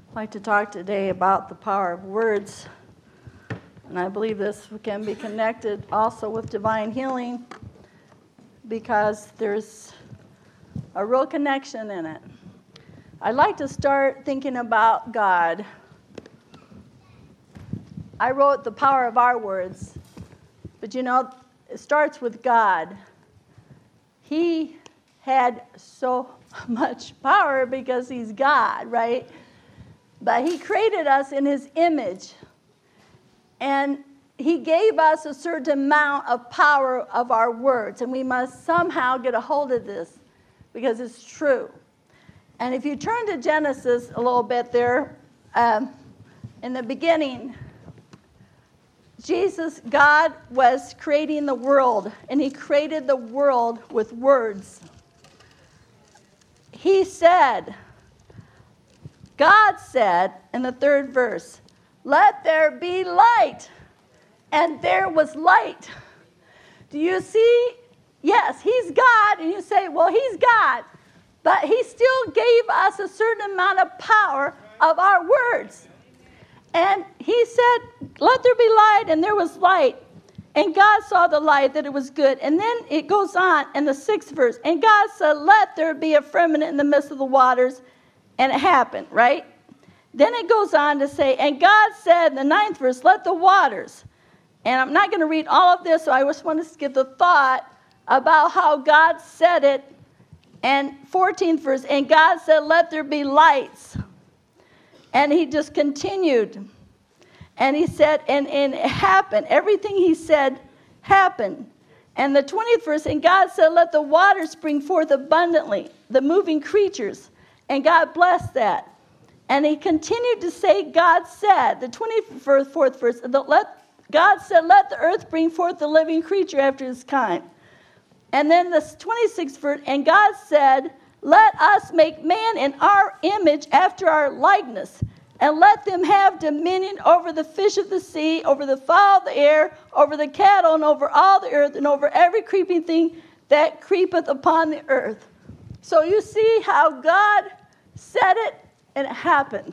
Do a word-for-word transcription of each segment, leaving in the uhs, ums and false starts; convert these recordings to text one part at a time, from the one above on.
I'd like to talk today about the power of words, and I believe this can be connected also with divine healing because there's a real connection in it. I'd like to start thinking about God. I wrote The Power of Our Words, but you know, it starts with God. He had so much power because he's God, right? But he created us in his image, and he gave us a certain amount of power of our words, and we must somehow get a hold of this because it's true. And if you turn to Genesis a little bit there, um, in the beginning, Jesus, God was creating the world, and he created the world with words. He said, God said in the third verse, "Let there be light," and there was light. Do you see? Yes, he's God, and you say, well, he's God, but he still gave us a certain amount of power of our words. And he said, let there be light, and there was light. And God saw the light, that it was good. And then it goes on in the sixth verse. And God said, let there be a firmament in the midst of the waters. And it happened, right? Then it goes on to say, and God said in the ninth verse, let the waters. And I'm not going to read all of this, so I just want to give the thought about how God said it. And fourteenth verse, and God said, let there be lights. And he just continued. And he said, and, and it happened. Everything he said happened. And the twentieth verse, and God said, let the waters spring forth abundantly, the moving creatures. And God blessed that. And he continued to say, God said, the twenty-fourth verse, the, let, God said, let the earth bring forth the living creature after his kind. And then the twenty-sixth verse, and God said, let us make man in our image after our likeness, and let them have dominion over the fish of the sea, over the fowl of the air, over the cattle, and over all the earth, and over every creeping thing that creepeth upon the earth. So you see how God said it, and it happened.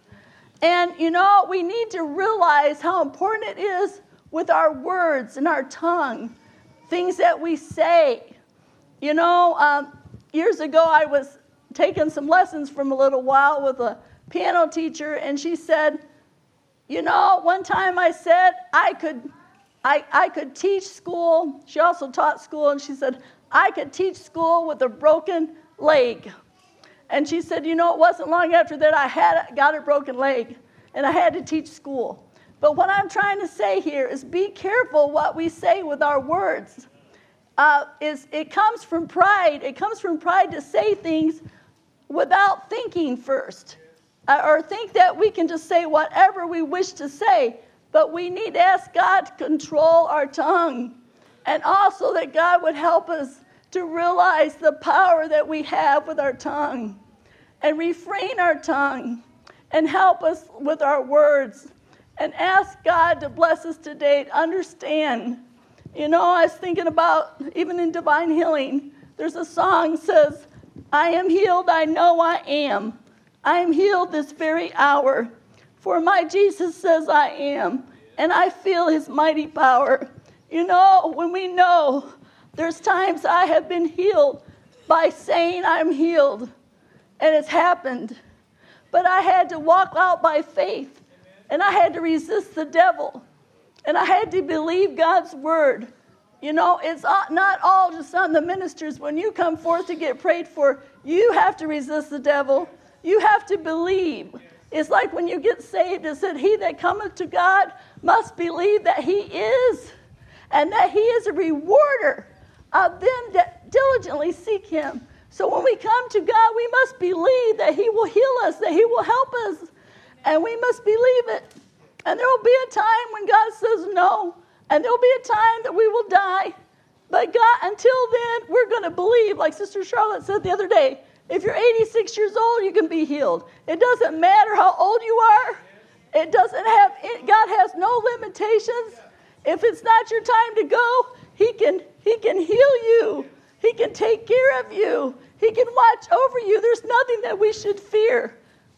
And, you know, we need to realize how important it is with our words and our tongue, things that we say. You know, um, years ago I was taking some lessons from a little while with a piano teacher, and she said, you know, one time I said I could, I, I could teach school. She also taught school, and she said, I could teach school with a broken leg. And she said, you know, it wasn't long after that I had got a broken leg, and I had to teach school. But what I'm trying to say here is be careful what we say with our words. Uh, is it comes from pride. It comes from pride to say things without thinking first, uh, or think that we can just say whatever we wish to say. But we need to ask God to control our tongue, and also that God would help us to realize the power that we have with our tongue, and refrain our tongue, and help us with our words, and ask God to bless us today to understand. You know, I was thinking about, even in divine healing, there's a song that says, I am healed, I know I am. I am healed this very hour. For my Jesus says I am, and I feel his mighty power. You know, when we know, there's times I have been healed by saying I'm healed, and it's happened. But I had to walk out by faith, and I had to resist the devil. And I had to believe God's word. You know, it's not all just on the ministers. When you come forth to get prayed for, you have to resist the devil. You have to believe. It's like when you get saved, it said, he that cometh to God must believe that he is, and that he is a rewarder of them that diligently seek him. So when we come to God, we must believe that he will heal us, that he will help us, and we must believe it. And there will be a time when God says no, and there will be a time that we will die. But God, until then, we're going to believe, like Sister Charlotte said the other day, if you're eighty-six years old, you can be healed. It doesn't matter how old you are. It doesn't have, it, God has no limitations. If it's not your time to go, he can, he can heal you. He can take care of you. He can watch over you. There's nothing that we should fear.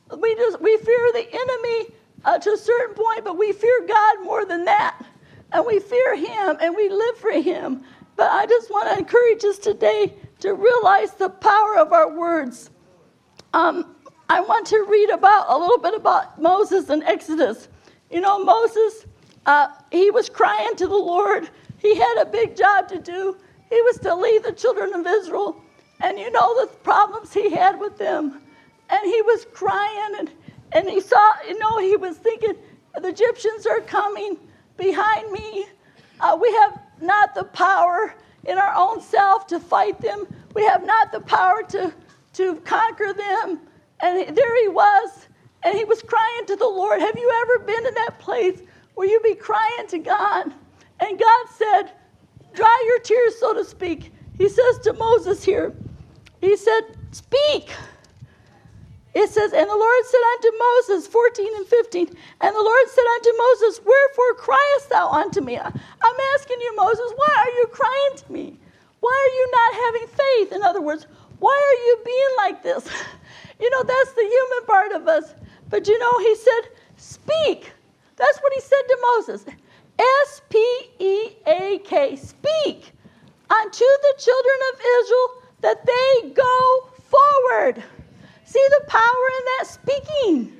we just we fear the enemy uh, to a certain point, but we fear God more than that. And we fear him and we live for him. But I just want to encourage us today to realize the power of our words. Um, I want to read about a little bit about Moses in Exodus. You know, Moses, uh, he was crying to the Lord. He had a big job to do. He was to lead the children of Israel. And you know the problems he had with them. And he was crying, and, and he saw, you know, he was thinking, the Egyptians are coming behind me. Uh, we have not the power in our own self to fight them. We have not the power to, to conquer them. And there he was, and he was crying to the Lord. Have you ever been in that place where you be crying to God? And God said, dry your tears, so to speak. He says to Moses here, he said, speak. It says, and the Lord said unto Moses, fourteen and fifteen, and the Lord said unto Moses, wherefore criest thou unto me? I'm asking you, Moses, why are you crying to me? Why are you not having faith? In other words, why are you being like this? You know, that's the human part of us. But you know, he said, speak. That's what he said to Moses. S P E A K, speak unto the children of Israel that they go forward. See the power in that speaking.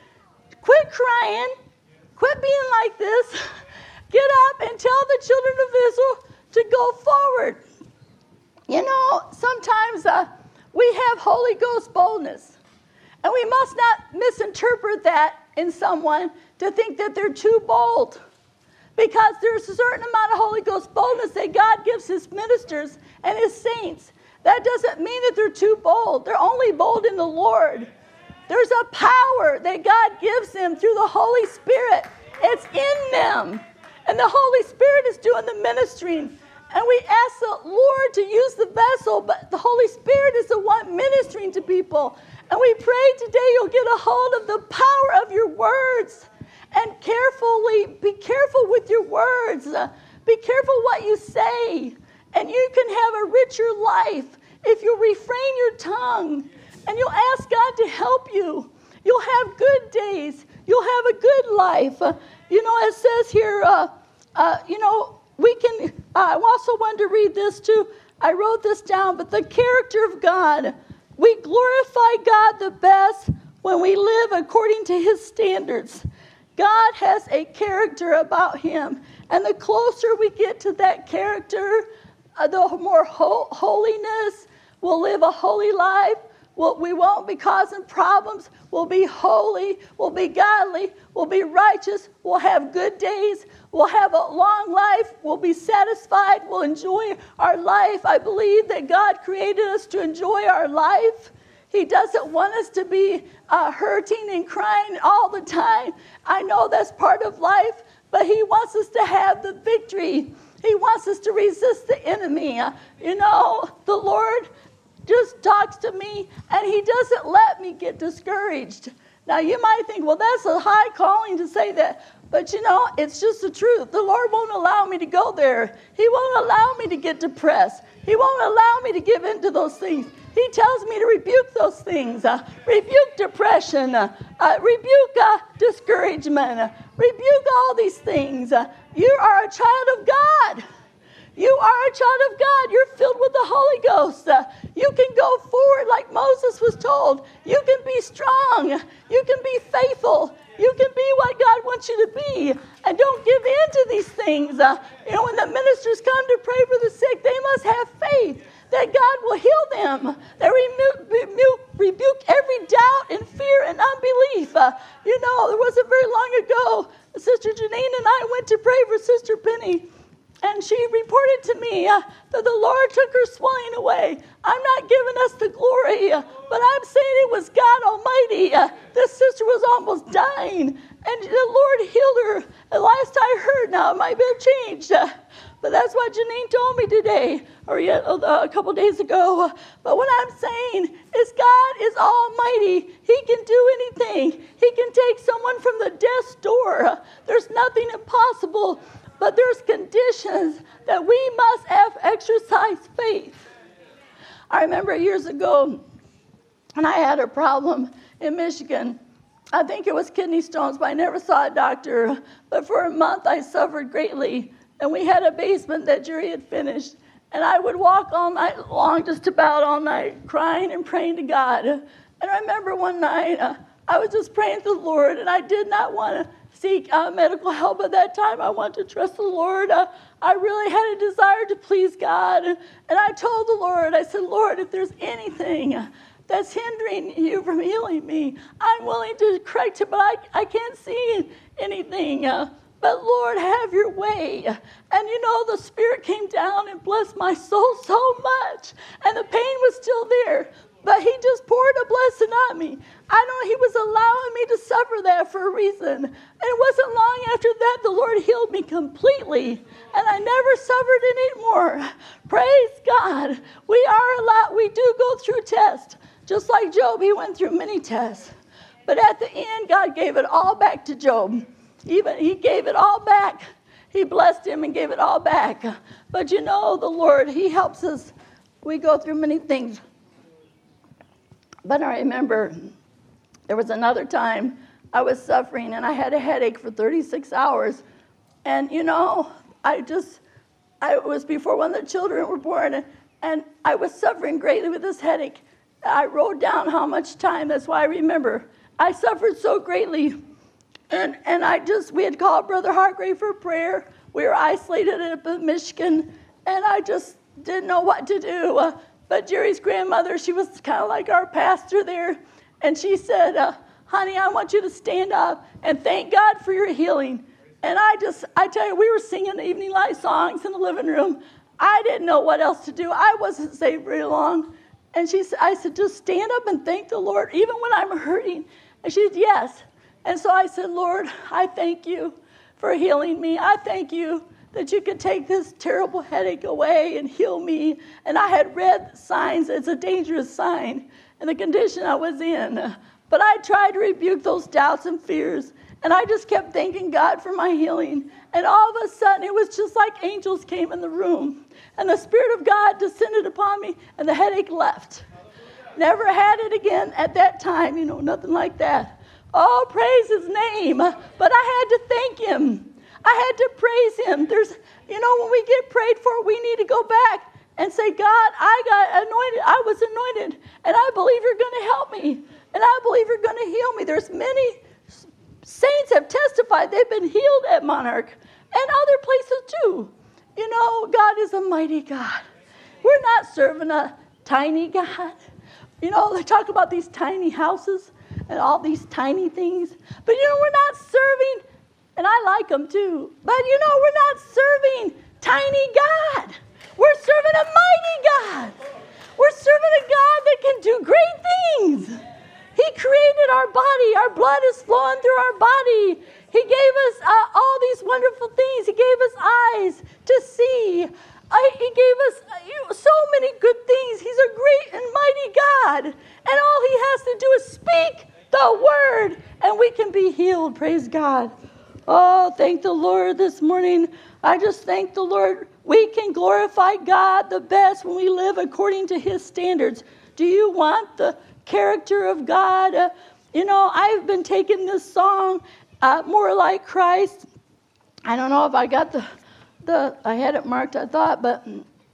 Quit crying. Quit being like this. Get up and tell the children of Israel to go forward. You know, sometimes uh, we have Holy Ghost boldness. And we must not misinterpret that in someone to think that they're too bold. Because there's a certain amount of Holy Ghost boldness that God gives his ministers and his saints. That doesn't mean that they're too bold. They're only bold in the Lord. There's a power that God gives them through the Holy Spirit. It's in them. And the Holy Spirit is doing the ministering. And we ask the Lord to use the vessel, but the Holy Spirit is the one ministering to people. And we pray today you'll get a hold of the power of your words. And carefully, be careful with your words. Uh, be careful what you say. And you can have a richer life if you refrain your tongue. And you'll ask God to help you. You'll have good days. You'll have a good life. Uh, you know, it says here, uh, uh, you know, we can, uh, I also wanted to read this too. I wrote this down, but the character of God. We glorify God the best when we live according to his standards. God has a character about him. And the closer we get to that character, uh, the more ho- holiness, we'll live a holy life. We'll, we won't be causing problems. We'll be holy. We'll be godly. We'll be righteous. We'll have good days. We'll have a long life. We'll be satisfied. We'll enjoy our life. I believe that God created us to enjoy our life. He doesn't want us to be uh, hurting and crying all the time. I know that's part of life, but he wants us to have the victory. He wants us to resist the enemy. Uh, you know, the Lord just talks to me, and he doesn't let me get discouraged. Now, you might think, well, that's a high calling to say that. But, you know, it's just the truth. The Lord won't allow me to go there. He won't allow me to get depressed. He won't allow me to give in to those things. He tells me to rebuke those things. Uh, rebuke depression. Uh, uh, rebuke uh, discouragement. Uh, rebuke all these things. Uh, you are a child of God. You are a child of God. You're filled with the Holy Ghost. Uh, you can go forward like Moses was told. You can be strong. You can be faithful. You can be what God wants you to be. And don't give in to these things. Uh, you know, when the ministers come to pray for the sick, they must have faith that God will heal them. They rebuke, rebuke, rebuke every doubt and fear and unbelief. Uh, you know, there wasn't very long ago, Sister Janine and I went to pray for Sister Penny. And she reported to me uh, that the Lord took her swelling away. I'm not giving us the glory, uh, but I'm saying it was God Almighty. Uh, this sister was almost dying, and the Lord healed her. And last I heard, now it might have changed, uh, but that's what Janine told me today, or yet uh, a couple days ago. But what I'm saying is God is Almighty. He can do anything. He can take someone from the death's door. There's nothing impossible. But there's conditions that we must have exercise faith. I remember years ago, when I had a problem in Michigan, I think it was kidney stones, but I never saw a doctor. But for a month, I suffered greatly. And we had a basement that Jerry had finished. And I would walk all night long, just about all night, crying and praying to God. And I remember one night, uh, I was just praying to the Lord, and I did not want to seek uh, medical help at that time. I wanted to trust the Lord. Uh, I really had a desire to please God. And, and I told the Lord, I said, Lord, if there's anything that's hindering you from healing me, I'm willing to correct it, but I, I can't see anything. Uh, but Lord, have your way. And you know, the Spirit came down and blessed my soul so much. And the pain was still there. But he just poured a blessing on me. I know he was allowing me to suffer that for a reason. And it wasn't long after that the Lord healed me completely. And I never suffered anymore. Praise God. We are allowed, we do go through tests. Just like Job, he went through many tests. But at the end, God gave it all back to Job. Even he gave it all back. He blessed him and gave it all back. But you know, the Lord, he helps us. We go through many things. But I remember there was another time I was suffering and I had a headache for thirty-six hours. And, you know, I just, I it was before one of the children were born, and, and I was suffering greatly with this headache. I wrote down how much time, that's why I remember. I suffered so greatly. And, and I just, we had called Brother Hargrave for prayer. We were isolated in Michigan, and I just didn't know what to do. Uh, But Jerry's grandmother, she was kind of like our pastor there. And she said, uh, honey, I want you to stand up and thank God for your healing. And I just, I tell you, we were singing evening light songs in the living room. I didn't know what else to do. I wasn't saved very long. And she said, I said, just stand up and thank the Lord, even when I'm hurting. And she said, yes. And so I said, Lord, I thank you for healing me. I thank you that you could take this terrible headache away and heal me. And I had read signs. It's a dangerous sign in the condition I was in. But I tried to rebuke those doubts and fears. And I just kept thanking God for my healing. And all of a sudden, it was just like angels came in the room. And the Spirit of God descended upon me, and the headache left. Never had it again at that time, you know, nothing like that. Oh, praise his name. But I had to thank him. I had to praise him. There's, you know, when we get prayed for, we need to go back and say, God, I got anointed. I was anointed, and I believe you're going to help me, and I believe you're going to heal me. There's many saints have testified they've been healed at Monarch and other places too. You know, God is a mighty God. We're not serving a tiny God. You know, they talk about these tiny houses and all these tiny things. But, you know, we're not serving, and I like them too, but, you know, we're not serving tiny God. We're serving a mighty God. We're serving a God that can do great things. He created our body. Our blood is flowing through our body. He gave us uh, all these wonderful things. He gave us eyes to see. Uh, he gave us uh, you know, so many good things. He's a great and mighty God. And all he has to do is speak the word, and we can be healed. Praise God. Oh, thank the Lord this morning. I just thank the Lord. We can glorify God the best when we live according to his standards. Do you want the character of God? Uh, you know, I've been taking this song, uh, More Like Christ. I don't know if I got the, the I had it marked, I thought, but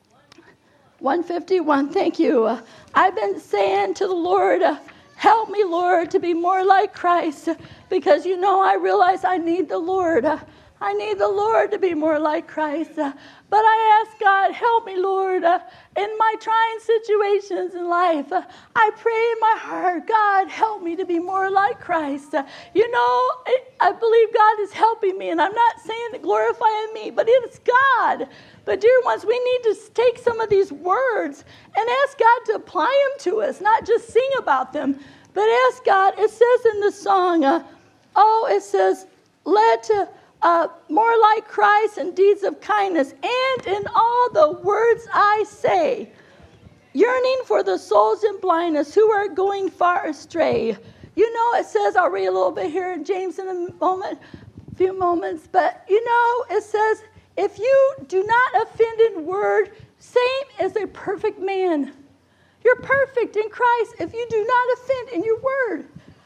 one fifty-one, thank you. Uh, I've been saying to the Lord, uh, help me, Lord, to be more like Christ, because, you know, I realize I need the Lord. Uh, I need the Lord to be more like Christ. Uh, but I ask God, help me, Lord, uh, in my trying situations in life. Uh, I pray in my heart, God, help me to be more like Christ. Uh, you know, it, I believe God is helping me, and I'm not saying to glorifying me, but it's God. But dear ones, we need to take some of these words and ask God to apply them to us, not just sing about them, but ask God. It says in the song, uh, oh, it says, let uh, uh, more like Christ in deeds of kindness and in all the words I say, yearning for the souls in blindness who are going far astray. You know, it says, I'll read a little bit here in James in a moment, a few moments, but you know, it says, if you do not offend in word, same as a perfect man. You're perfect in Christ if you do not offend in your word.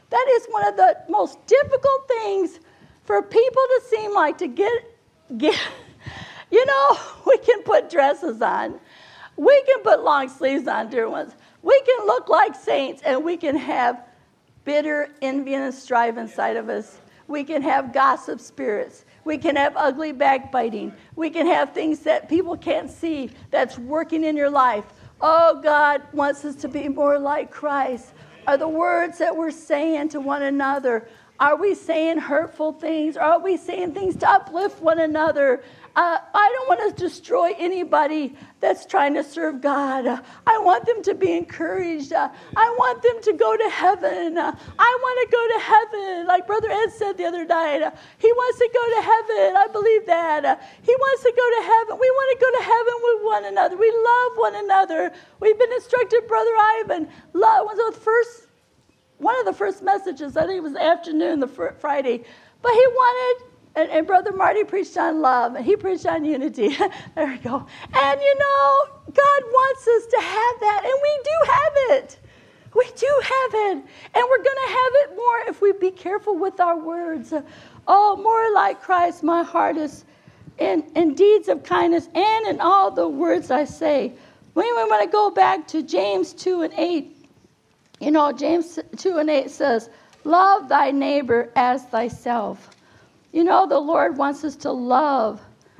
That is one of the most difficult things for people to seem like to get, get, you know, we can put dresses on. We can put long sleeves on, dear ones. We can look like saints, and we can have bitter envy and strife inside of us. We can have gossip spirits. We can have ugly backbiting. We can have things that people can't see that's working in your life. Oh, God wants us to be more like Christ. Are the words that we're saying to one another, are we saying hurtful things? Are we saying things to uplift one another? Uh, I don't want to destroy anybody that's trying to serve God. Uh, I want them to be encouraged. Uh, I want them to go to heaven. Uh, I want to go to heaven. Like Brother Ed said the other night, uh, he wants to go to heaven. I believe that. Uh, he wants to go to heaven. We want to go to heaven with one another. We love one another. We've been instructed, Brother Ivan. Love was the first, one of the first messages. I think it was the afternoon, the fr- Friday. But he wanted... And, and Brother Marty preached on love, and he preached on unity. There we go. And, you know, God wants us to have that, and we do have it. We do have it. And we're going to have it more if we be careful with our words. Oh, more like Christ, my heart is in, in deeds of kindness and in all the words I say. We want to go back to James two and eight. You know, James two and eight says, love thy neighbor as thyself. You know, the Lord wants us to love.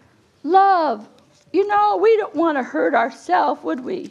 Love. You know, we don't want to hurt ourselves, would we?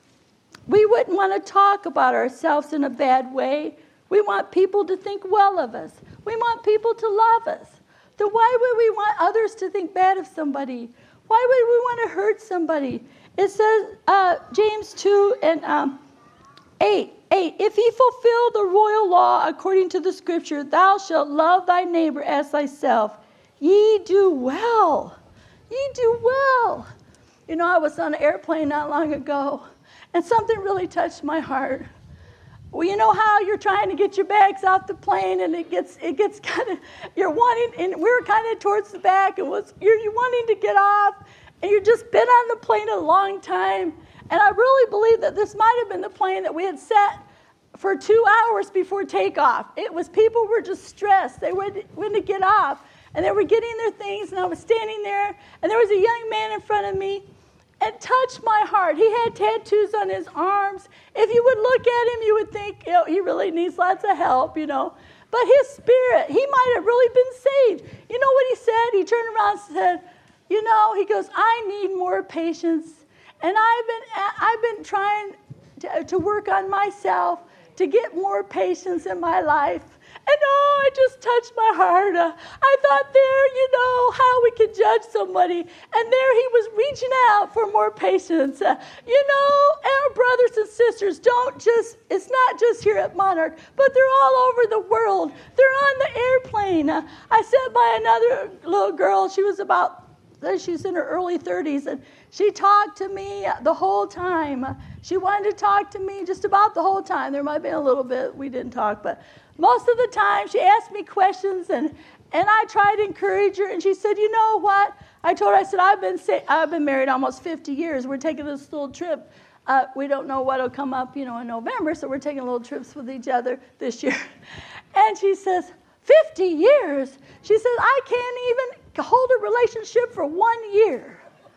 We wouldn't want to talk about ourselves in a bad way. We want people to think well of us. We want people to love us. Then why would we want others to think bad of somebody? Why would we want to hurt somebody? It says, uh, James two and um, eight. eight. If ye fulfill the royal law according to the scripture, thou shalt love thy neighbor as thyself. Ye do well. Ye do well. You know, I was on an airplane not long ago, and something really touched my heart. Well, you know how you're trying to get your bags off the plane, and it gets it gets kind of, you're wanting, and we're kind of towards the back, and was you're, you're wanting to get off, and you've just been on the plane a long time. And I really believe that this might have been the plane that we had sat for two hours before takeoff. It was people were just stressed. They went, went to get off, and they were getting their things, and I was standing there, and there was a young man in front of me, and touched my heart. He had tattoos on his arms. If you would look at him, you would think, you know, he really needs lots of help, you know. But his spirit, he might have really been saved. You know what he said? He turned around and said, you know, he goes, I need more patience. And I've been I've been trying to, to work on myself to get more patience in my life. And oh, it just touched my heart. Uh, I thought there, you know, how we could judge somebody. And there he was reaching out for more patience. Uh, you know, our brothers and sisters don't just, it's not just here at Monarch, but they're all over the world. They're on the airplane. Uh, I sat by another little girl. She was about, she's in her early thirties, and she talked to me the whole time. She wanted to talk to me just about the whole time. There might have been a little bit we didn't talk, but most of the time she asked me questions, and, and I tried to encourage her. And she said, you know what? I told her, I said, I've been say, I've been married almost fifty years. We're taking this little trip. Uh, we don't know what will come up, you know, in November, so we're taking little trips with each other this year. And she says, fifty years? She says, I can't even hold a relationship for one year.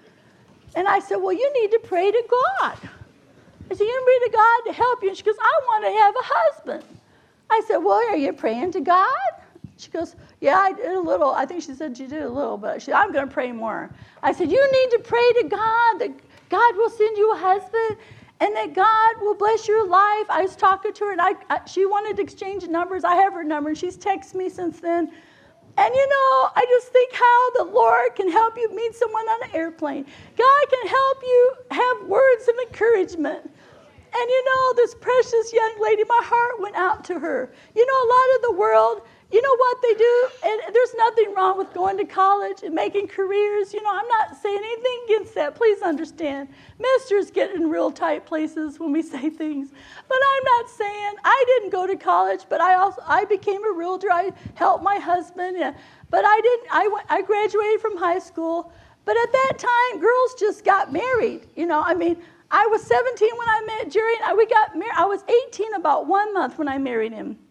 And I said, well, you need to pray to God. I said, you need to pray to God to help you. And she goes, I want to have a husband. I said, well, are you praying to God? She goes, yeah, I did a little. I think she said she did a little, but she, I'm going to pray more. I said, you need to pray to God that God will send you a husband and that God will bless your life. I was talking to her, and I, I she wanted to exchange numbers. I have her number, and she's texted me since then. And, you know, I just think how the Lord can help you meet someone on an airplane. God can help you have words of encouragement. And, you know, this precious young lady, my heart went out to her. You know, a lot of the world, you know what they do? And there's nothing wrong with going to college and making careers. You know, I'm not saying anything against that. Please understand. Ministers get in real tight places when we say things. But I'm not saying, I didn't go to college, but I also I became a realtor. I helped my husband. Yeah. But I didn't, I, went, I graduated from high school. But at that time, girls just got married. You know, I mean, I was seventeen when I met Jerry, and we got married. I was eighteen about one month when I married him.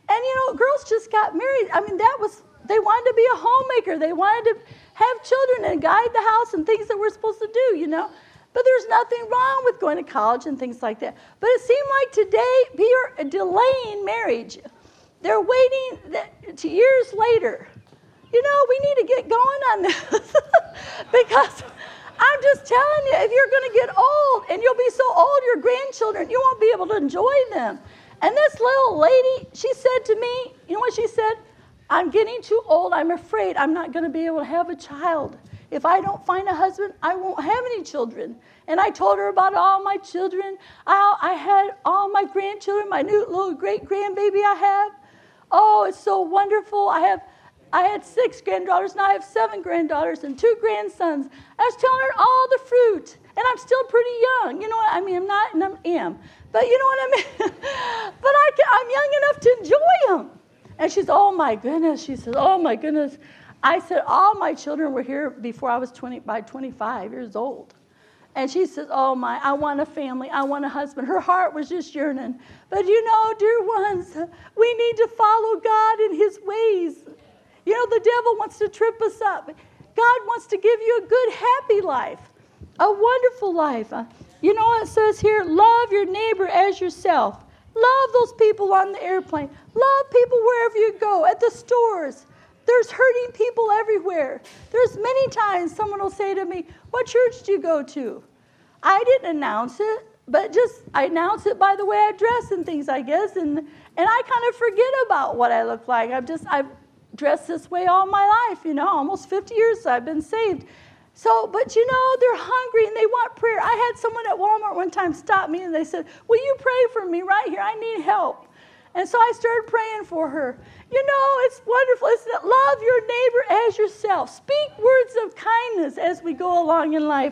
And, you know, girls just got married. I mean, that was, they wanted to be a homemaker. They wanted to have children and guide the house and things that we're supposed to do, you know. But there's nothing wrong with going to college and things like that. But it seemed like today, people are delaying marriage. They're waiting to years later. You know, we need to get going on this. Because I'm just telling you, if you're going to get old, and you'll be so old, your grandchildren, you won't be able to enjoy them. And this little lady, she said to me, you know what she said? I'm getting too old. I'm afraid I'm not going to be able to have a child. If I don't find a husband, I won't have any children. And I told her about all my children. I, I had all my grandchildren, my new little great-grandbaby I have. Oh, it's so wonderful. I have, I had six granddaughters, now I have seven granddaughters and two grandsons. I was telling her all the fruit. And I'm still pretty young. You know what I mean? I'm not, and I am. But you know what I mean? But I can, I'm young enough to enjoy them. And she said, oh, my goodness. She said, oh, my goodness. I said, all my children were here before I was twenty, by twenty-five years old. And she says, oh, my, I want a family. I want a husband. Her heart was just yearning. But you know, dear ones, we need to follow God in his ways. You know, the devil wants to trip us up. God wants to give you a good, happy life, a wonderful life. You know what it says here? Love your neighbor as yourself. Love those people on the airplane. Love people wherever you go, at the stores. There's hurting people everywhere. There's many times someone will say to me, what church do you go to? I didn't announce it, but just I announce it by the way I dress and things, I guess. And, and I kind of forget about what I look like. I've just, I've dressed this way all my life, you know, almost fifty years I've been saved. So, but you know, they're hungry and they want prayer. I had someone at Walmart one time stop me and they said, will you pray for me right here? I need help. And so I started praying for her. You know, it's wonderful, isn't it? Love your neighbor as yourself. Speak words of kindness as we go along in life.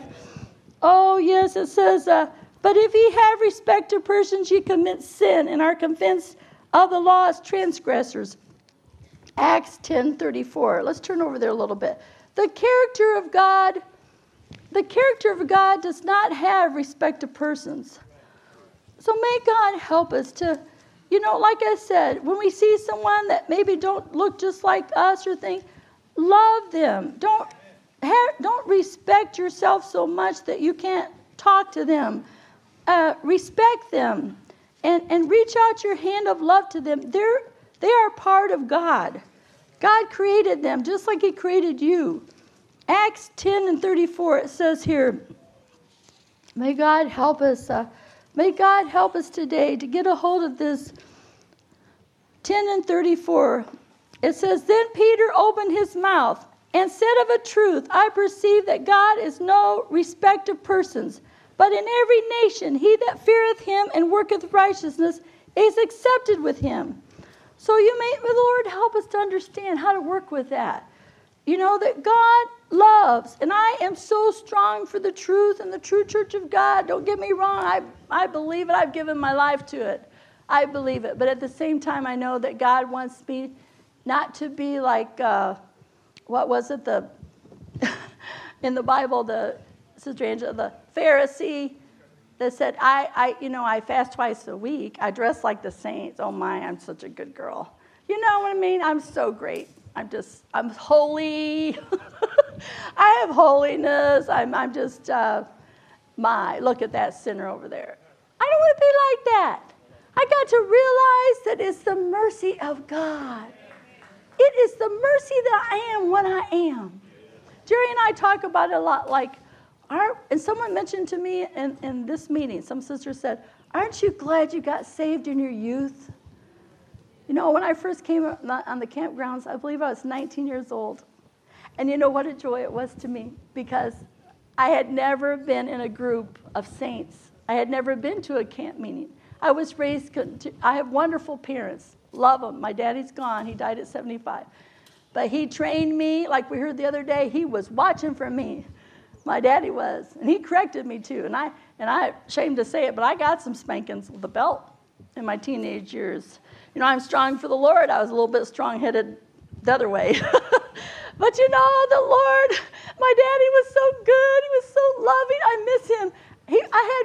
Oh, yes, it says, uh, but if ye have respect to persons, ye commit sin and are convinced of the law as transgressors. Acts ten thirty-four. Let's turn over there a little bit. The character of God, the character of God does not have respect to persons. So may God help us to, you know, like I said, when we see someone that maybe don't look just like us or think, love them. Don't have, don't respect yourself so much that you can't talk to them. Uh, respect them and, and reach out your hand of love to them. They're, they are part of God. God created them just like he created you. Acts ten and thirty-four, it says here, may God help us. Uh, may God help us today to get a hold of this. ten and thirty-four, it says, then Peter opened his mouth and said of a truth, I perceive that God is no respect of persons, but in every nation he that feareth him and worketh righteousness is accepted with him. So you may, the Lord help us to understand how to work with that. You know, that God loves, and I am so strong for the truth and the true church of God. Don't get me wrong. I, I believe it. I've given my life to it. I believe it. But at the same time, I know that God wants me not to be like, uh, what was it, the in the Bible, the, Sister Angela, the Pharisee that said, I, I, you know, I fast twice a week. I dress like the saints. Oh, my, I'm such a good girl. You know what I mean? I'm so great. I'm just, I'm holy. I have holiness. I'm, I'm just, uh, my, look at that sinner over there. I don't want to be like that. I got to realize that it's the mercy of God. It is the mercy that I am what I am. Jerry and I talk about it a lot, like, Aren't, and someone mentioned to me in, in this meeting, some sister said, aren't you glad you got saved in your youth? You know, when I first came on the campgrounds, I believe I was nineteen years old. And you know what a joy it was to me, because I had never been in a group of saints. I had never been to a camp meeting. I was raised, to, I have wonderful parents, love them. My daddy's gone, he died at seventy-five. But he trained me, like we heard the other day, he was watching for me. My daddy was, and he corrected me too. And I, and I'm ashamed to say it, but I got some spankings with a belt in my teenage years. You know, I'm strong for the Lord. I was a little bit strong-headed the other way. But you know, the Lord, my daddy was so good. He was so loving. I miss him. He, I had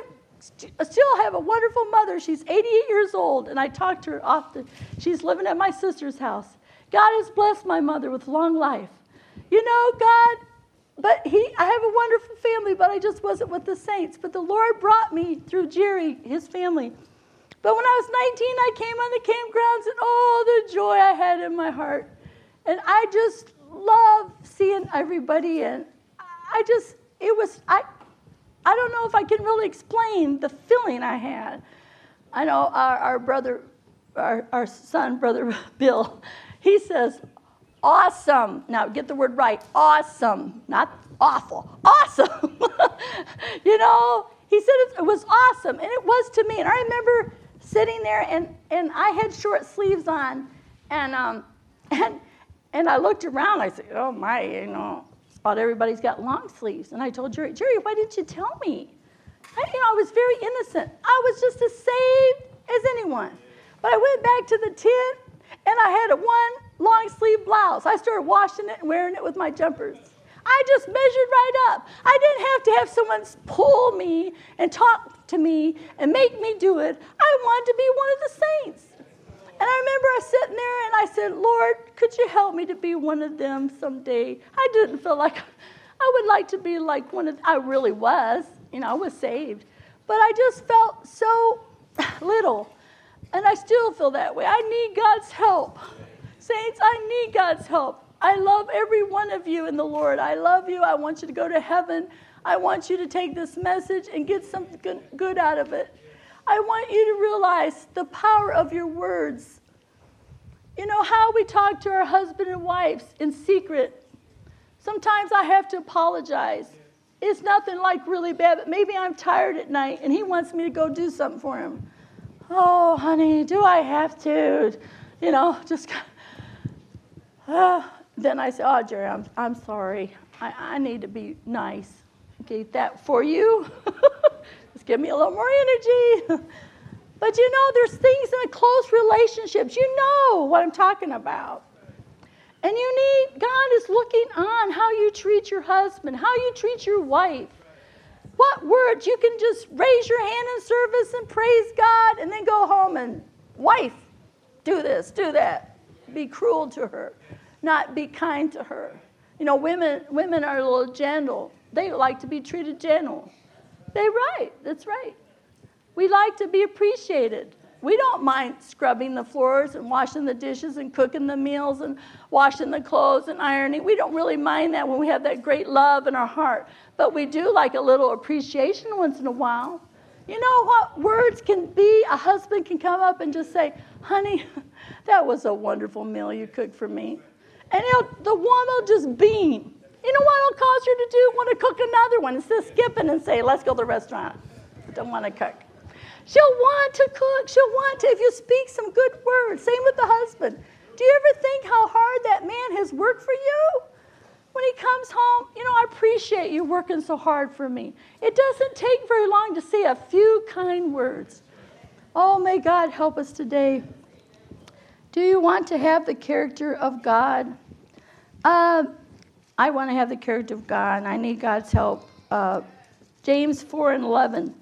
still have a wonderful mother. She's eighty-eight years old, and I talk to her often. She's living at my sister's house. God has blessed my mother with long life. You know, God, but he, I have a wonderful family, but I just wasn't with the saints. But the Lord brought me through Jerry, his family. But when I was nineteen, I came on the campgrounds, and oh, the joy I had in my heart. And I just love seeing everybody, and I just, it was, I, I don't know if I can really explain the feeling I had. I know our, our brother, our, our son, Brother Bill, he says, awesome. Now, get the word right. Awesome. Not awful. Awesome. You know, he said it, it was awesome, and it was to me. And I remember sitting there, and, and I had short sleeves on, and um, and and I looked around. I said, oh, my, you know, about everybody's got long sleeves. And I told Jerry, Jerry, why didn't you tell me? I, you know, I was very innocent. I was just as saved as anyone. But I went back to the tent, and I had a one long sleeve blouse. I started washing it and wearing it with my jumpers. I just measured right up. I didn't have to have someone pull me and talk to me and make me do it. I wanted to be one of the saints. And I remember I was sitting there and I said, Lord, could you help me to be one of them someday? I didn't feel like I would like to be like one of them. I really was. You know, I was saved. But I just felt so little. And I still feel that way. I need God's help. Saints, I need God's help. I love every one of you in the Lord. I love you. I want you to go to heaven. I want you to take this message and get something good out of it. I want you to realize the power of your words. You know how we talk to our husband and wives in secret. Sometimes I have to apologize. It's nothing like really bad, but maybe I'm tired at night and he wants me to go do something for him. Oh, honey, do I have to? You know, just... Uh, then I say, oh, Jerry, I'm, I'm sorry. I, I need to be nice. Okay, that for you. Just give me a little more energy. But you know, there's things in a close relationships. You know what I'm talking about. And you need, God is looking on how you treat your husband, how you treat your wife. What words you can just raise your hand in service and praise God and then go home and, wife, do this, do that. Be cruel to her, not be kind to her. You know, women women are a little gentle. They like to be treated gentle. They're right. That's right. We like to be appreciated. We don't mind scrubbing the floors and washing the dishes and cooking the meals and washing the clothes and ironing. We don't really mind that when we have that great love in our heart. But we do like a little appreciation once in a while. You know what words can be? A husband can come up and just say, honey, that was a wonderful meal you cooked for me. And he'll, the woman will just beam. You know what it'll cause her to do? Want to cook another one instead of skipping and say, let's go to the restaurant. I don't want to cook. She'll want to cook. She'll want to, if you speak some good words. Same with the husband. Do you ever think how hard that man has worked for you? When he comes home, you know, I appreciate you working so hard for me. It doesn't take very long to say a few kind words. Oh, may God help us today. Do you want to have the character of God? Uh, I want to have the character of God, and I need God's help. Uh, James four and eleven.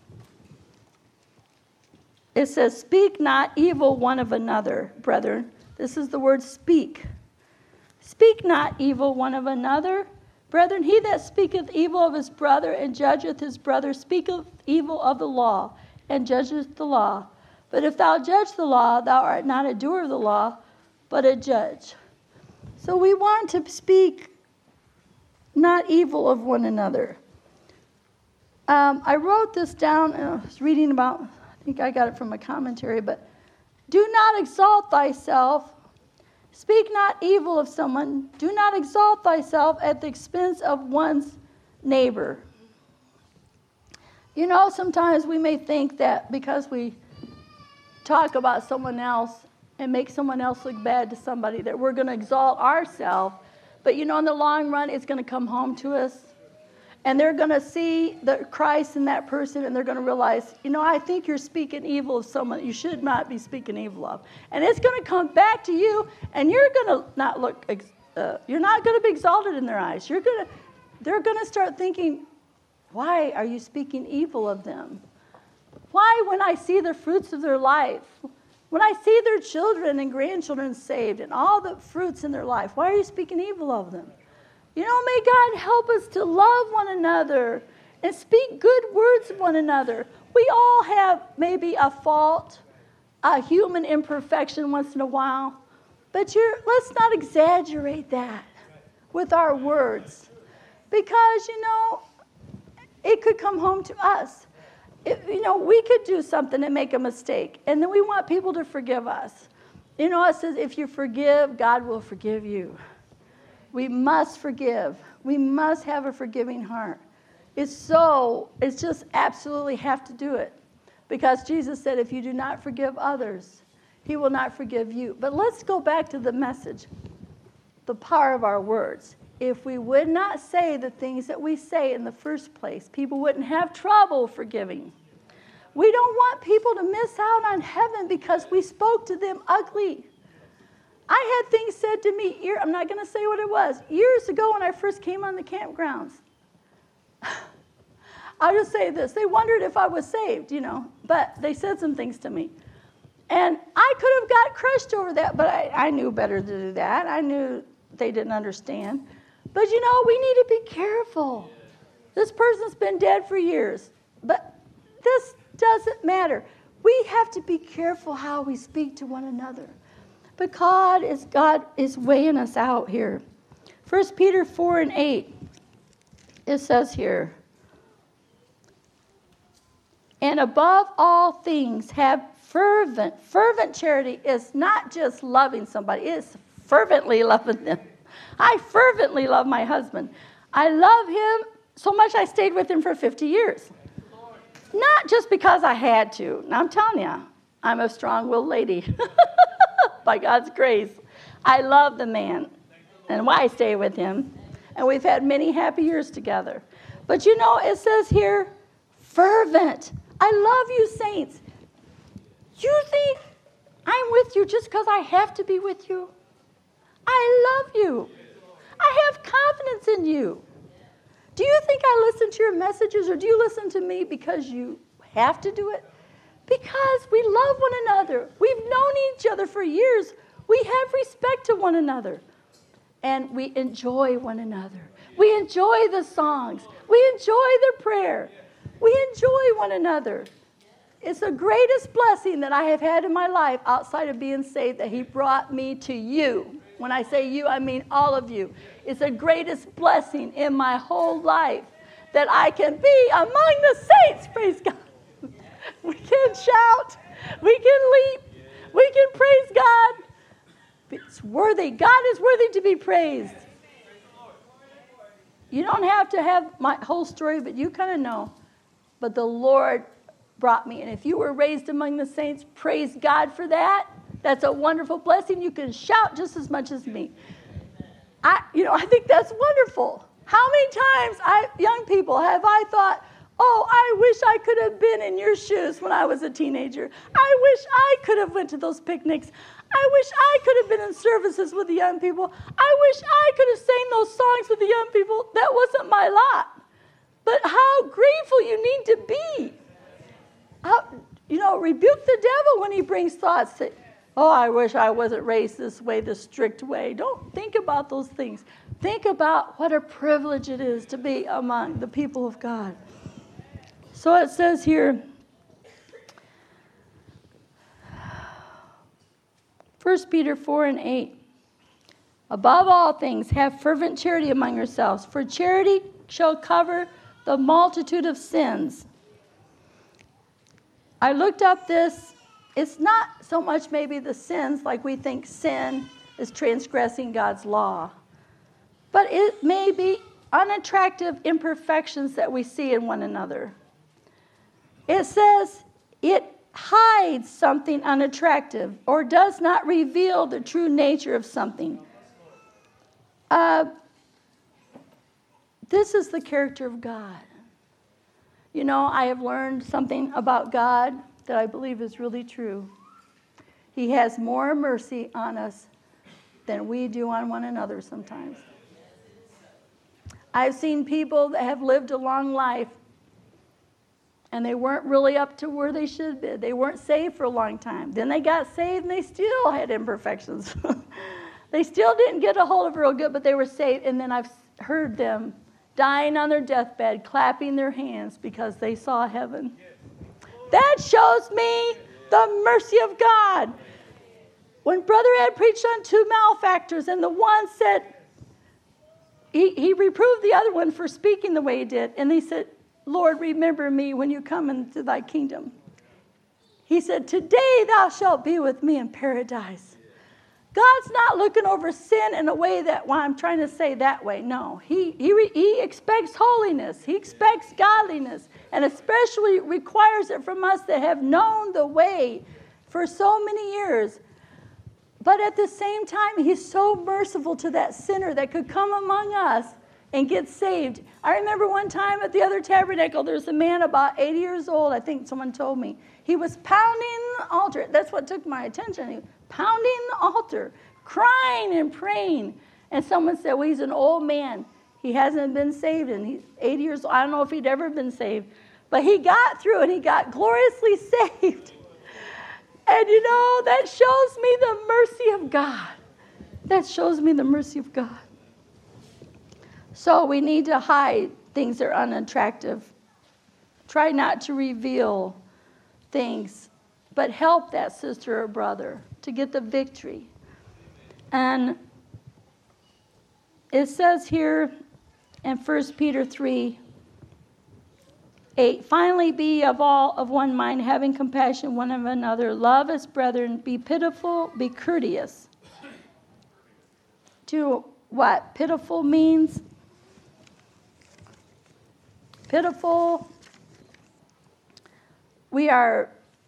It says, speak not evil one of another, brethren. This is the word speak. Speak not evil one of another. Brethren, he that speaketh evil of his brother and judgeth his brother speaketh evil of the law and judgeth the law. But if thou judge the law, thou art not a doer of the law, but a judge. So we want to speak not evil of one another. Um, I wrote this down, and I was reading about, I think I got it from a commentary, but do not exalt thyself. Speak not evil of someone. Do not exalt thyself at the expense of one's neighbor. You know, sometimes we may think that because we talk about someone else and make someone else look bad to somebody, that we're going to exalt ourselves. But you know, in the long run, it's going to come home to us. And they're going to see the Christ in that person, and they're going to realize, you know, I think you're speaking evil of someone that you should not be speaking evil of. And it's going to come back to you, and you're going to not look, uh, you're not going to be exalted in their eyes. You're going to, they're going to start thinking, why are you speaking evil of them? Why, when I see the fruits of their life, when I see their children and grandchildren saved and all the fruits in their life, why are you speaking evil of them? You know, may God help us to love one another and speak good words of one another. We all have maybe a fault, a human imperfection once in a while, but you're, let's not exaggerate that with our words, because, you know, it could come home to us. It, you know, we could do something and make a mistake, and then we want people to forgive us. You know, it says, if you forgive, God will forgive you. We must forgive. We must have a forgiving heart. It's so, it's just absolutely have to do it. Because Jesus said, if you do not forgive others, he will not forgive you. But let's go back to the message, the power of our words. If we would not say the things that we say in the first place, people wouldn't have trouble forgiving. We don't want people to miss out on heaven because we spoke to them ugly. I had things said to me, I'm not going to say what it was, years ago when I first came on the campgrounds. I'll just say this. They wondered if I was saved, you know, but they said some things to me. And I could have got crushed over that, but I, I knew better to do that. I knew they didn't understand. But, you know, we need to be careful. This person's been dead for years, but this doesn't matter. We have to be careful how we speak to one another. But God is, God is weighing us out here. First Peter four and eight, it says here, and above all things have fervent, fervent charity is not just loving somebody, it's fervently loving them. I fervently love my husband. I love him so much I stayed with him for fifty years. Not just because I had to. Now I'm telling you, I'm a strong-willed lady. By God's grace. I love the man and why I stay with him. And we've had many happy years together. But you know, it says here, fervent. I love you, saints. You think I'm with you just because I have to be with you? I love you. I have confidence in you. Do you think I listen to your messages, or do you listen to me because you have to do it? Because we love one another. We've known each other for years. We have respect to one another. And we enjoy one another. We enjoy the songs. We enjoy the prayer. We enjoy one another. It's the greatest blessing that I have had in my life outside of being saved, that he brought me to you. When I say you, I mean all of you. It's the greatest blessing in my whole life that I can be among the saints, praise God. We can shout. We can leap. We can praise God. It's worthy. God is worthy to be praised. You don't have to have my whole story, but you kind of know. But the Lord brought me. And if you were raised among the saints, praise God for that. That's a wonderful blessing. You can shout just as much as me. I, you know, I think that's wonderful. How many times, I, young people, have I thought, oh, I wish I could have been in your shoes when I was a teenager. I wish I could have went to those picnics. I wish I could have been in services with the young people. I wish I could have sang those songs with the young people. That wasn't my lot. But how grateful you need to be. How, you know, rebuke the devil when he brings thoughts that, oh, I wish I wasn't raised this way, this strict way. Don't think about those things. Think about what a privilege it is to be among the people of God. So it says here, First Peter four and eight, above all things, have fervent charity among yourselves, for charity shall cover the multitude of sins. I looked up this. It's not so much maybe the sins, like we think sin is transgressing God's law, but it may be unattractive imperfections that we see in one another. It says it hides something unattractive or does not reveal the true nature of something. Uh, this is the character of God. You know, I have learned something about God that I believe is really true. He has more mercy on us than we do on one another sometimes. I've seen people that have lived a long life, and they weren't really up to where they should be. They weren't saved for a long time. Then they got saved, and they still had imperfections. They still didn't get a hold of it real good, but they were saved. And then I've heard them dying on their deathbed, clapping their hands because they saw heaven. That shows me the mercy of God. When Brother Ed preached on two malefactors, and the one said, he, he reproved the other one for speaking the way he did. And he said, Lord, remember me when you come into thy kingdom. He said, today thou shalt be with me in paradise. God's not looking over sin in a way that, well, I'm trying to say that way. No, he, he, he expects holiness. He expects godliness, and especially requires it from us that have known the way for so many years. But at the same time, he's so merciful to that sinner that could come among us and get saved. I remember one time at the other tabernacle, there's a man about eighty years old, I think someone told me. He was pounding the altar. That's what took my attention. He was pounding the altar, crying and praying. And someone said, well, he's an old man. He hasn't been saved, and he's eighty years old. I don't know if he'd ever been saved. But he got through, and he got gloriously saved. And you know, that shows me the mercy of God. That shows me the mercy of God. So we need to hide things that are unattractive. Try not to reveal things, but help that sister or brother to get the victory. And it says here in First Peter three, eight, finally be of all of one mind, having compassion one of another, love as brethren, be pitiful, be courteous. To what pitiful means? Pitiful. We are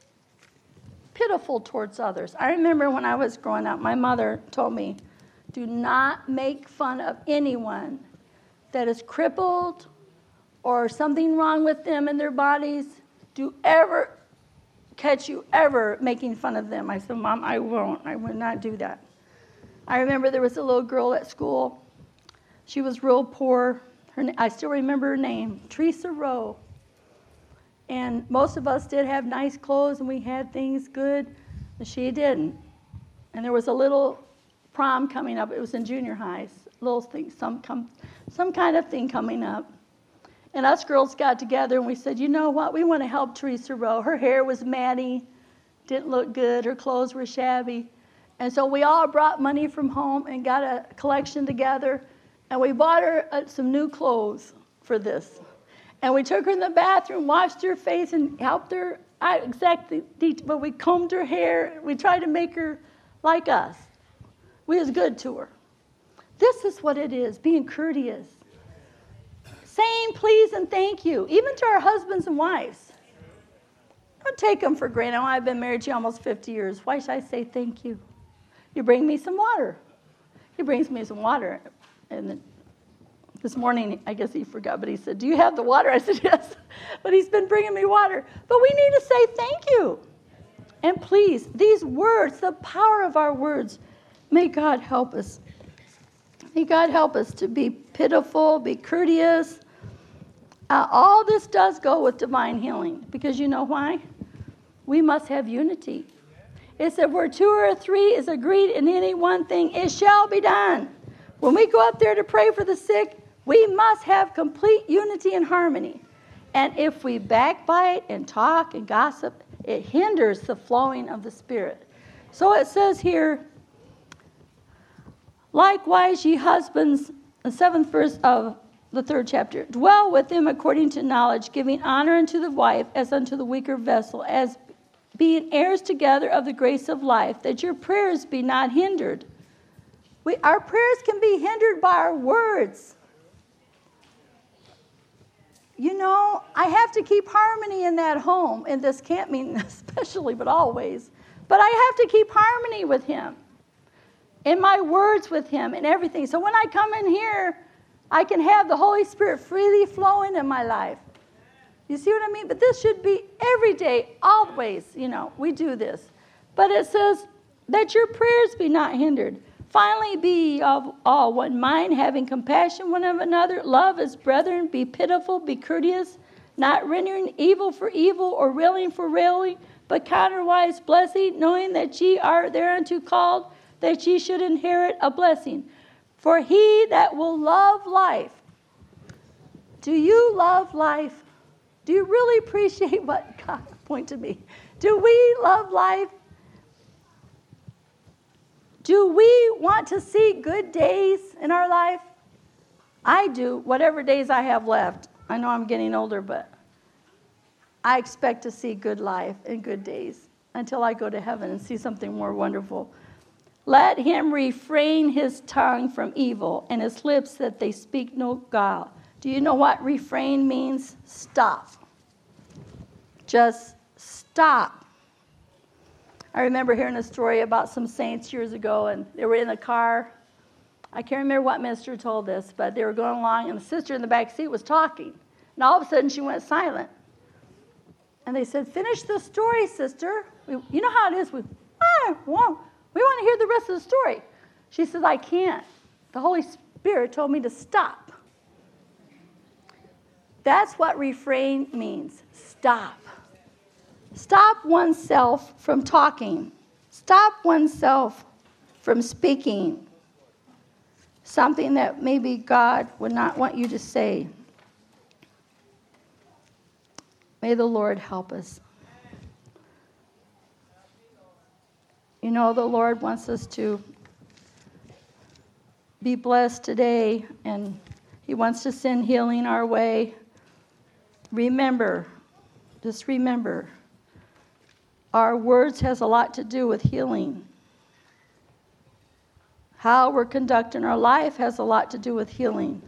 pitiful towards others. I remember when I was growing up, my mother told me, do not make fun of anyone that is crippled or something wrong with them in their bodies. Do ever catch you ever making fun of them. I said, Mom, I won't. I will not do that. I remember there was a little girl at school. She was real poor. Her, I still remember her name, Teresa Rowe. And most of us did have nice clothes, and we had things good, but she didn't. And there was a little prom coming up. It was in junior high, little thing, some come, some kind of thing coming up. And us girls got together, and we said, you know what? We want to help Teresa Rowe. Her hair was matty, didn't look good. Her clothes were shabby. And so we all brought money from home and got a collection together, and we bought her uh, some new clothes for this. And we took her in the bathroom, washed her face, and helped her. I exactly, but we combed her hair. We tried to make her like us. We was good to her. This is what it is, being courteous. Saying please and thank you, even to our husbands and wives. Don't take them for granted. Oh, I've been married to you almost fifty years. Why should I say thank you? You bring me some water. He brings me some water. And then this morning, I guess he forgot, but he said, do you have the water? I said, yes. But he's been bringing me water. But we need to say thank you. And please, these words, the power of our words, may God help us. May God help us to be pitiful, be courteous. Uh, all this does go with divine healing, because you know why? We must have unity. It said, where two or three is agreed in any one thing, it shall be done. When we go up there to pray for the sick, we must have complete unity and harmony. And if we backbite and talk and gossip, it hinders the flowing of the Spirit. So it says here, likewise, ye husbands, the seventh verse of the third chapter, dwell with them according to knowledge, giving honor unto the wife as unto the weaker vessel, as being heirs together of the grace of life, that your prayers be not hindered. We, our prayers can be hindered by our words. You know, I have to keep harmony in that home, and this can't mean especially, but always. But I have to keep harmony with him, in my words with him, and everything. So when I come in here, I can have the Holy Spirit freely flowing in my life. You see what I mean? But this should be every day, always, you know, we do this. But it says that your prayers be not hindered. Finally, be of all one mind, having compassion one of another, love as brethren, be pitiful, be courteous, not rendering evil for evil or railing for railing, but counterwise blessing, knowing that ye are thereunto called, that ye should inherit a blessing. For he that will love life. Do you love life? Do you really appreciate what God point to me? Do we love life? Do we want to see good days in our life? I do, whatever days I have left. I know I'm getting older, but I expect to see good life and good days until I go to heaven and see something more wonderful. Let him refrain his tongue from evil and his lips that they speak no guile. Do you know what refrain means? Stop. Just stop. I remember hearing a story about some saints years ago, and they were in a car. I can't remember what minister told this, but they were going along, and the sister in the back seat was talking. And all of a sudden, she went silent. And they said, finish the story, sister. We, you know how it is. We, ah, well, we want to hear the rest of the story. She says, I can't. The Holy Spirit told me to stop. That's what refrain means. Stop. Stop oneself from talking. Stop oneself from speaking something that maybe God would not want you to say. May the Lord help us. You know, the Lord wants us to be blessed today, and he wants to send healing our way. Remember, just remember, our words has a lot to do with healing. How we're conducting our life has a lot to do with healing.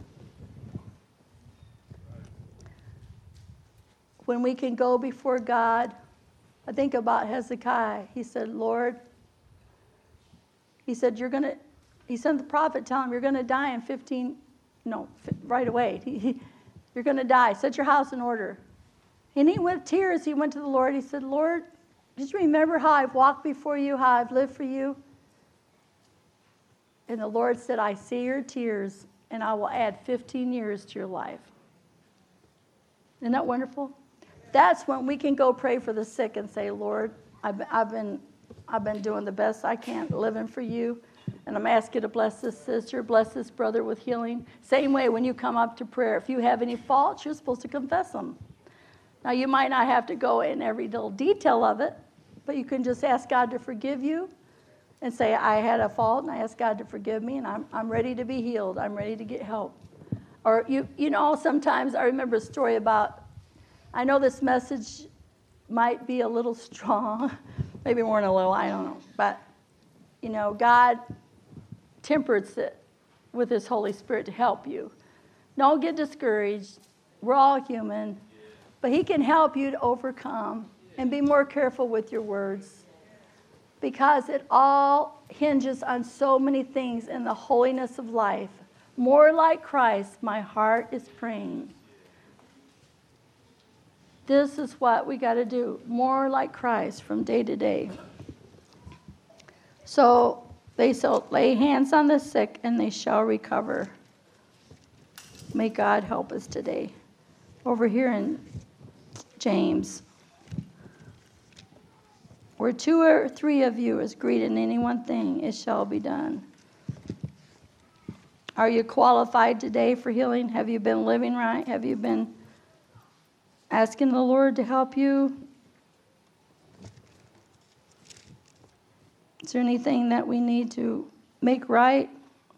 When we can go before God, I think about Hezekiah. He said, Lord, he said, you're going to, he sent the prophet, tell him, you're going to die in fifteen, no, right away. He, he, you're going to die. Set your house in order. And he, with tears, he went to the Lord. He said, Lord, just remember how I've walked before you, how I've lived for you. And the Lord said, I see your tears, and I will add fifteen years to your life. Isn't that wonderful? That's when we can go pray for the sick and say, Lord, I've, I've been I've been doing the best I can, living for you. And I'm asking you to bless this sister, bless this brother with healing. Same way when you come up to prayer. If you have any faults, you're supposed to confess them. Now, you might not have to go in every little detail of it, but you can just ask God to forgive you and say, I had a fault, and I asked God to forgive me, and I'm I'm ready to be healed. I'm ready to get help. Or, you you know, sometimes I remember a story about, I know this message might be a little strong, maybe more than a little, I don't know. But, you know, God tempers it with his Holy Spirit to help you. Don't get discouraged. We're all human. But he can help you to overcome and be more careful with your words, because it all hinges on so many things in the holiness of life. More like Christ, my heart is praying. This is what we got to do, more like Christ from day to day. So they shall lay hands on the sick, and they shall recover. May God help us today. Over here in James, where two or three of you is agreed in any one thing, it shall be done. Are you qualified today for healing? Have you been living right? Have you been asking the Lord to help you? Is there anything that we need to make right?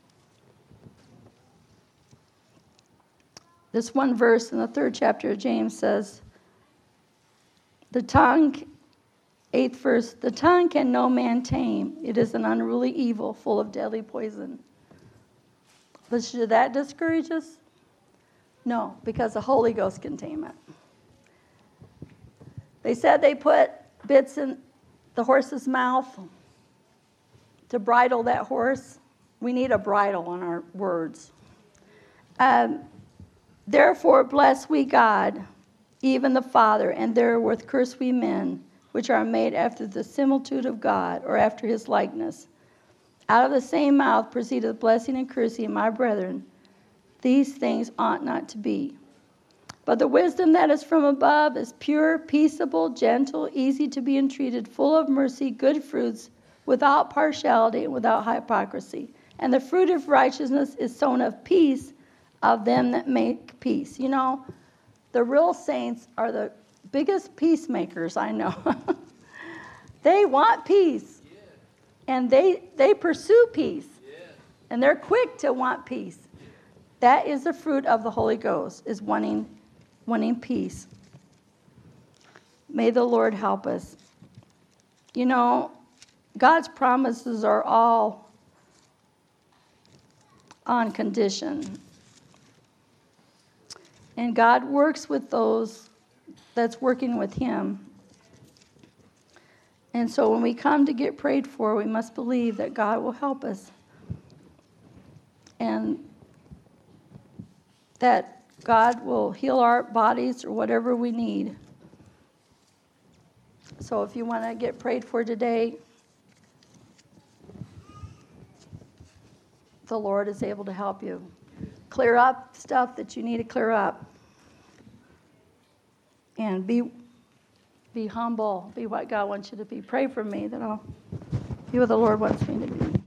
This one verse in the third chapter of James says, the tongue, eighth verse, the tongue can no man tame. It is an unruly evil full of deadly poison. But should that discourage us? No, because the Holy Ghost can tame it. They said they put bits in the horse's mouth to bridle that horse. We need a bridle on our words. Um, Therefore bless we God, even the Father, and therewith curse we men, which are made after the similitude of God, or after his likeness. Out of the same mouth proceedeth blessing and cursing, my brethren. These things ought not to be. But the wisdom that is from above is pure, peaceable, gentle, easy to be entreated, full of mercy, good fruits, without partiality and without hypocrisy. And the fruit of righteousness is sown of peace of them that make peace. You know, the real saints are the biggest peacemakers I know. They want peace. Yeah. And they, they pursue peace. Yeah. And they're quick to want peace. Yeah. That is the fruit of the Holy Ghost, is wanting, wanting peace. May the Lord help us. You know, God's promises are all on condition. And God works with those that's working with him. And so when we come to get prayed for, we must believe that God will help us. And that God will heal our bodies or whatever we need. So if you want to get prayed for today, the Lord is able to help you. Clear up stuff that you need to clear up. And be be humble. Be what God wants you to be. Pray for me that I'll be what the Lord wants me to be.